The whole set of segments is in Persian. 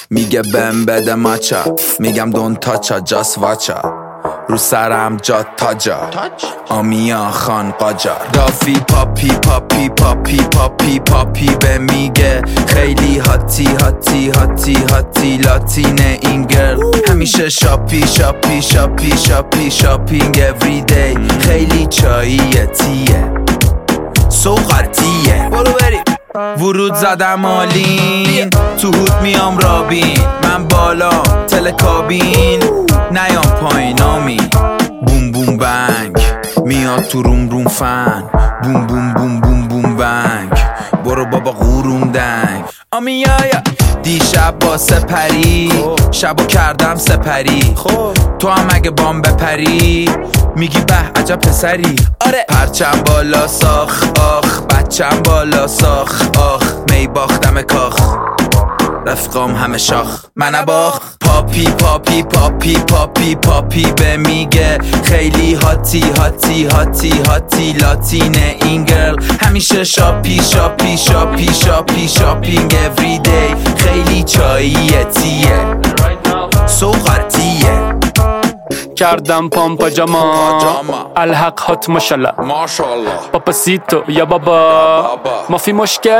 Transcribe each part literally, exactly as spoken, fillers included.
میگه بهم بده ماچا، میگم دون تاچا جاس واچا، رو سرم جا تاجا آمیا خان قاجار. دافی پاپی پاپی پاپی پاپی پاپی به میگه خیلی هاتی هاتی هاتی هاتی لاتینه این گرل. همیشه شاپی شاپی شاپی شاپی شاپینگ everyday. خیلی چاییه تیه سوغاتیه. برو بریم. ورود زدم آلین تو هود میام رابین. من بالا تلکابین نیام پایینامی. بوم بوم بنگ میاد تو روم روم فن. بوم بوم بوم بوم بوم بنگ برو بابا غورون دنگ. آمیایا دیشب با سپری شبو کردم سپری. تو هم اگه بام بپری میگی به عجب پسری. آره پرچم بالا ساخ آخ بچم بالا ساخ آخ. می باختم کاخ رفقام همه شاخ من باخ. پاپی پاپی پاپی پاپی پاپی به میگه خیلی هاتی هاتی هاتی هاتی لاتینه این گرل. همیشه شاپی شاپی شاپی شاپی شاپینگ everyday. خیلی چاییه تیه سوغاتیه. کردم پام پاجاما الحق هات ماشالله پاپاسیتو یا بابا ما فی مشکل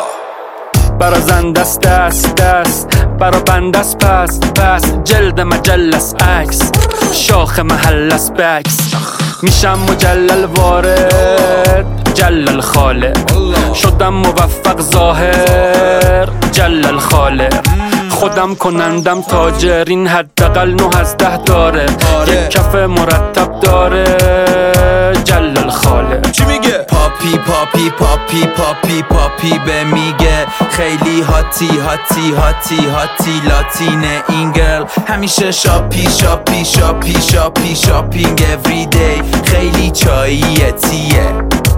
برا زن دست دست دست برا بندست پس پس. جلد مجلس عکس شاخ محلس بکس. میشم مجلل وارد جلل خالق. شدم موفق ظاهر جلل خالق. خودم کنندم تاجر این حداقل نه از ده داره. یک کف مرتب داره جلل خالق. چی میگه؟ پاپی پاپی پاپی پاپی پاپی به میگه خیلی هاتی هاتی هاتی هاتی لاتینه این گرل. همیشه شاپی شاپی شاپی شاپی شاپینگ everyday. خیلی چاییه تیه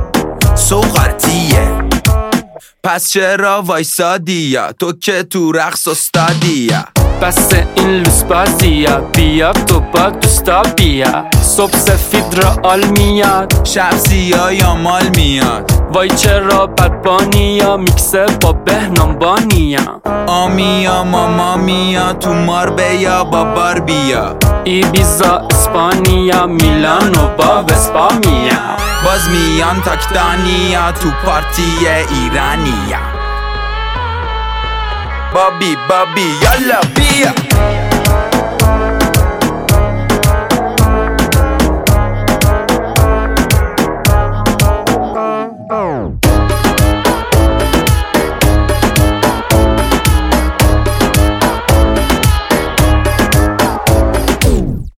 سوغاتیه. پس چرا وایسادی یا تو که تو رقص استادی یا؟ بس این لوس بازیه بیا تو با دوستا بیا. صبح سفید را آل میاد شب سیاه یا مال میاد. وای چرا بدبانی یا میکسه با بهنام بانیا. آمیا ماما میا تو ماربیا با باربیا. ایبیزا اسپانیا میلانو با وسپامیا. باز میان تاکتانیا تو پارتی ایرانیا. بابی بابی یالا بیا.